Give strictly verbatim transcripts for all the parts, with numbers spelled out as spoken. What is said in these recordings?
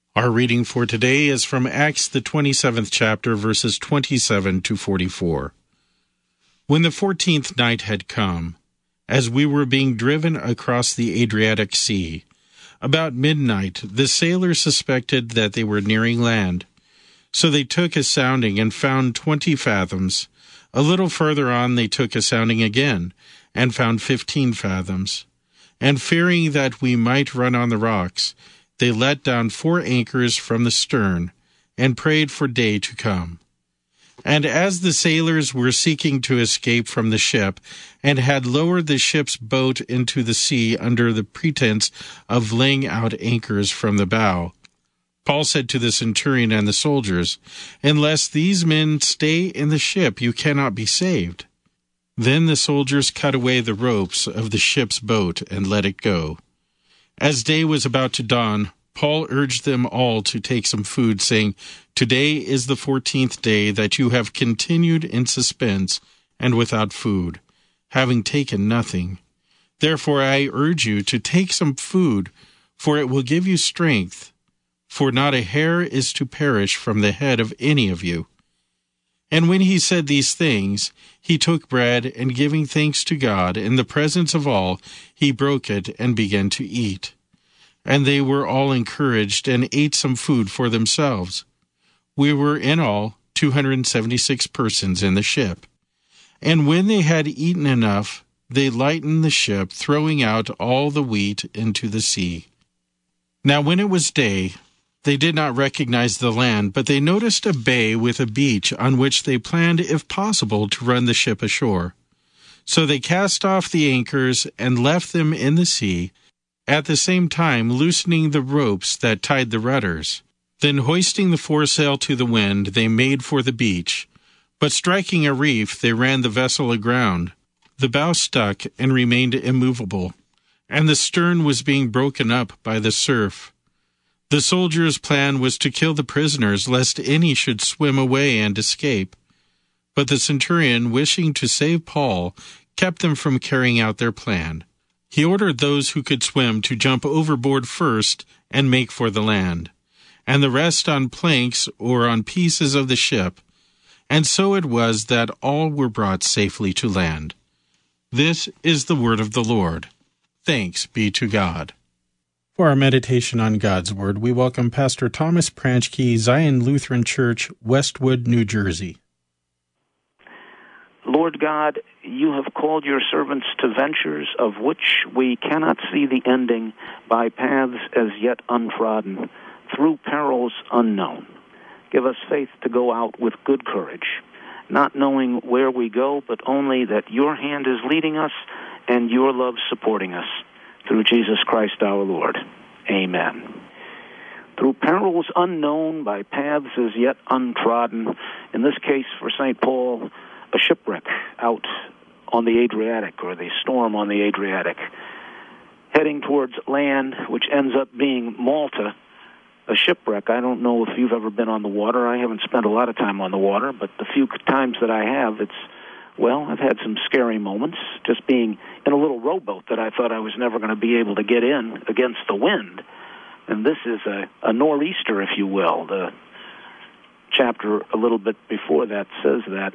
Our reading for today is from Acts, the twenty-seventh chapter, verses twenty-seven to forty-four. When the fourteenth night had come, as we were being driven across the Adriatic Sea, about midnight the sailors suspected that they were nearing land. So they took a sounding and found twenty fathoms. A little further on they took a sounding again, and found fifteen fathoms. And fearing that we might run on the rocks, they let down four anchors from the stern, and prayed for day to come. And as the sailors were seeking to escape from the ship, and had lowered the ship's boat into the sea under the pretense of laying out anchors from the bow, Paul said to the centurion and the soldiers, "Unless these men stay in the ship, you cannot be saved." Then the soldiers cut away the ropes of the ship's boat and let it go. As day was about to dawn, Paul urged them all to take some food, saying, "Today is the fourteenth day that you have continued in suspense and without food, having taken nothing. Therefore I urge you to take some food, for it will give you strength, for not a hair is to perish from the head of any of you." And when he said these things, he took bread, and giving thanks to God in the presence of all, he broke it and began to eat. And they were all encouraged and ate some food for themselves. We were in all two hundred seventy-six persons in the ship. And when they had eaten enough, they lightened the ship, throwing out all the wheat into the sea. Now when it was day, they did not recognize the land, but they noticed a bay with a beach on which they planned, if possible, to run the ship ashore. So they cast off the anchors and left them in the sea, at the same time loosening the ropes that tied the rudders. Then hoisting the foresail to the wind, they made for the beach. But striking a reef, they ran the vessel aground. The bow stuck and remained immovable, and the stern was being broken up by the surf. The soldiers' plan was to kill the prisoners, lest any should swim away and escape. But the centurion, wishing to save Paul, kept them from carrying out their plan. He ordered those who could swim to jump overboard first and make for the land, and the rest on planks or on pieces of the ship. And so it was that all were brought safely to land. This is the word of the Lord. Thanks be to God. For our meditation on God's Word, we welcome Pastor Thomas Pranchke, Zion Lutheran Church, Westwood, New Jersey. Lord God, you have called your servants to ventures of which we cannot see the ending, by paths as yet untrodden, through perils unknown. Give us faith to go out with good courage, not knowing where we go, but only that your hand is leading us and your love supporting us. Through Jesus Christ our Lord. Amen. Through perils unknown, by paths as yet untrodden, in this case for Saint Paul, a shipwreck out on the Adriatic, or the storm on the Adriatic, heading towards land, which ends up being Malta, a shipwreck. I don't know if you've ever been on the water. I haven't spent a lot of time on the water, but the few times that I have, it's Well, I've had some scary moments, just being in a little rowboat that I thought I was never going to be able to get in against the wind. And this is a, a nor'easter, if you will. The chapter a little bit before that says that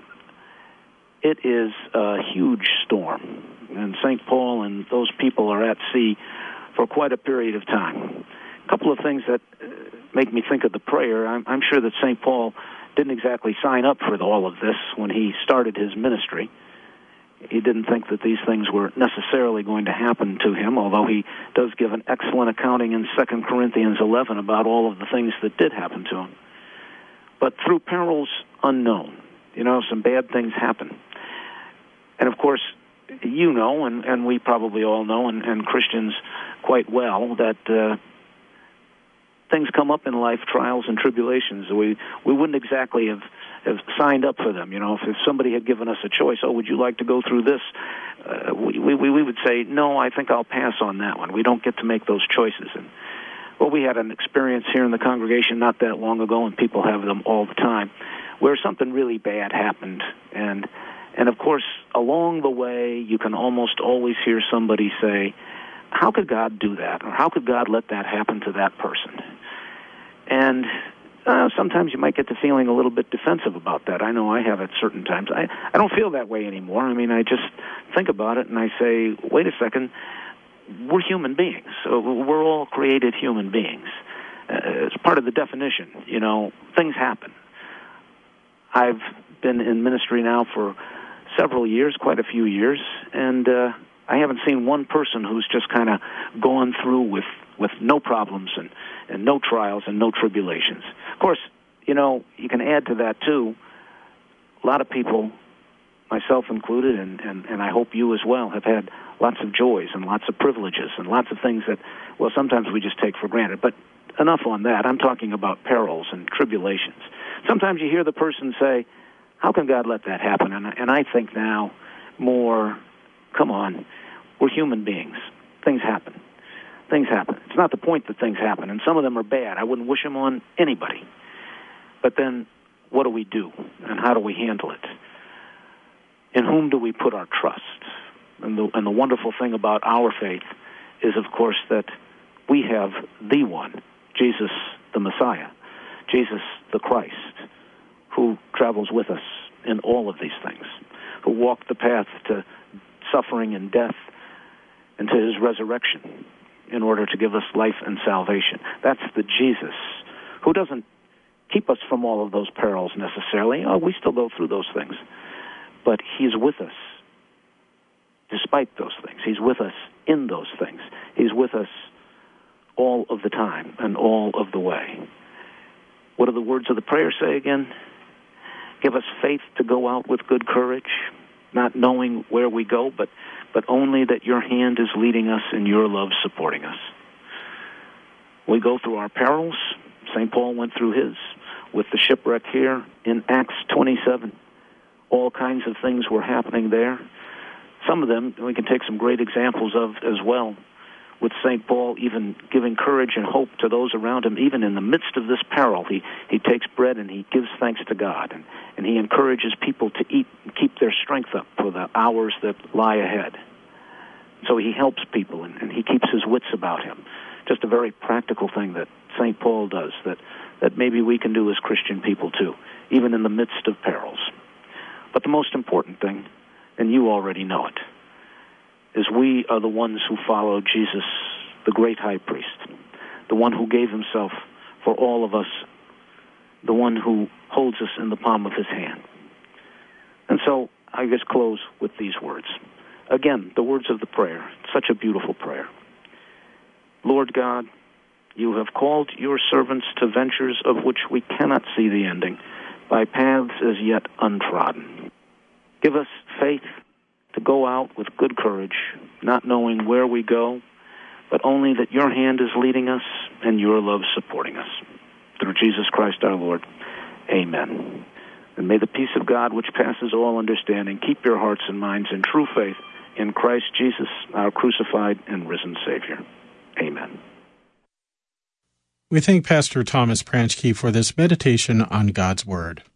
it is a huge storm. And Saint Paul and those people are at sea for quite a period of time. A couple of things that make me think of the prayer. I'm, I'm sure that Saint Paul didn't exactly sign up for all of this when he started his ministry. He didn't think that these things were necessarily going to happen to him, although he does give an excellent accounting in Second Corinthians eleven about all of the things that did happen to him. But through perils unknown, you know, some bad things happen. And of course, you know, and, and we probably all know, and, and Christians quite well, that uh, things come up in life, trials and tribulations. We we wouldn't exactly have, have signed up for them. You know, if, if somebody had given us a choice, oh, would you like to go through this? Uh, we, we we would say, no, I think I'll pass on that one. We don't get to make those choices. And well, we had an experience here in the congregation not that long ago, and people have them all the time, where something really bad happened. And and of course, along the way, you can almost always hear somebody say, how could God do that? Or how could God let that happen to that person? And uh, sometimes you might get to feeling a little bit defensive about that. I know I have at certain times. I, I don't feel that way anymore. I mean, I just think about it and I say, wait a second, we're human beings. So we're all created human beings. Uh, it's part of the definition. You know, things happen. I've been in ministry now for several years, quite a few years, and uh, I haven't seen one person who's just kind of gone through with, with no problems and, and no trials and no tribulations. Of course, you know, you can add to that, too. A lot of people, myself included, and, and, and I hope you as well, have had lots of joys and lots of privileges and lots of things that, well, sometimes we just take for granted. But enough on that. I'm talking about perils and tribulations. Sometimes you hear the person say, how can God let that happen? And, and I think now more, come on, we're human beings. Things happen. Things happen. It's not the point that things happen, and some of them are bad. I wouldn't wish them on anybody. But then what do we do, and how do we handle it? In whom do we put our trust? And the, and the wonderful thing about our faith is, of course, that we have the one, Jesus the Messiah, Jesus the Christ, who travels with us in all of these things, who walked the path to suffering and death and to his resurrection in order to give us life and salvation. That's the Jesus who doesn't keep us from all of those perils necessarily. Oh, we still go through those things. But he's with us despite those things. He's with us in those things. He's with us all of the time and all of the way. What do the words of the prayer say again? Give us faith to go out with good courage, not knowing where we go, but, but only that your hand is leading us and your love supporting us. We go through our perils. Saint Paul went through his with the shipwreck here in Acts twenty-seven. All kinds of things were happening there. Some of them we can take some great examples of as well, with Saint Paul even giving courage and hope to those around him. Even in the midst of this peril, he, he takes bread and he gives thanks to God, and, and he encourages people to eat and keep their strength up for the hours that lie ahead. So he helps people, and, and he keeps his wits about him. Just a very practical thing that Saint Paul does that, that maybe we can do as Christian people too, even in the midst of perils. But the most important thing, and you already know it, is we are the ones who follow Jesus, the great high priest, the one who gave himself for all of us, the one who holds us in the palm of his hand. And so I just close with these words. Again, the words of the prayer, such a beautiful prayer. Lord God, you have called your servants to ventures of which we cannot see the ending, by paths as yet untrodden. Give us faith to go out with good courage, not knowing where we go, but only that your hand is leading us and your love supporting us. Through Jesus Christ our Lord. Amen. And may the peace of God, which passes all understanding, keep your hearts and minds in true faith in Christ Jesus, our crucified and risen Savior. Amen. We thank Pastor Thomas Pranchke for this meditation on God's Word.